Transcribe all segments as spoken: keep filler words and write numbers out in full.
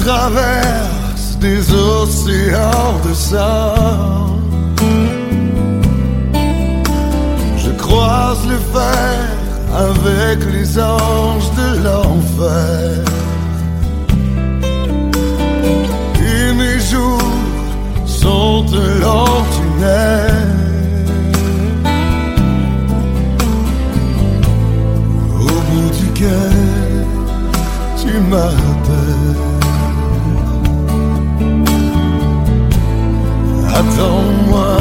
traverse des océans de sang. Je croise le fer avec les anges de l'enfer. Et mes jours sont un long tunnel. Au bout duquel tu m'appelles. Attends-moi,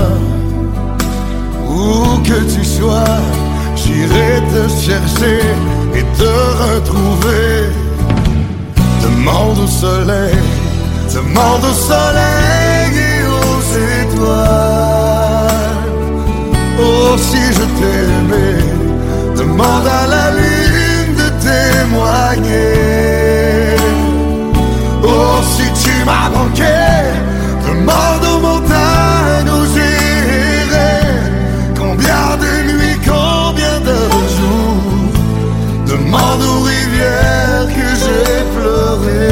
où que tu sois, j'irai te chercher et te retrouver. Demande au soleil, demande au soleil et aux étoiles. Oh, si je t'aimais, demande à la lune de témoigner. Oh, si tu m'as manqué, demande aux montagnes où j'irai. Combien de nuits, combien de jours, demande aux rivières que j'ai pleuré.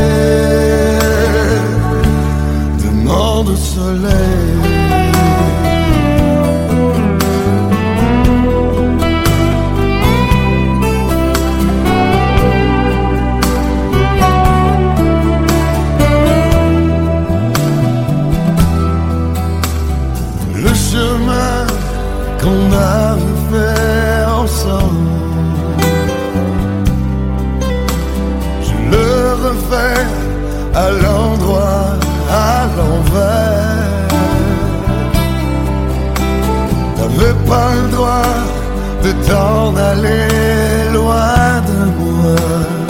Demande au soleil. Le chemin qu'on avait fait ensemble, je le refais à l'endroit, à l'envers. T'avais pas le droit de t'en aller loin de moi,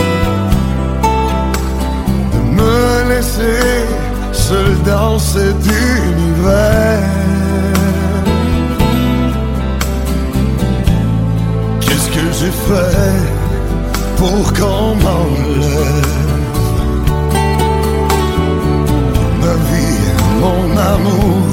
de me laisser seul dans cet univers. Qu'est-ce que j'ai fait pour qu'on m'enlève ma vie, mon amour?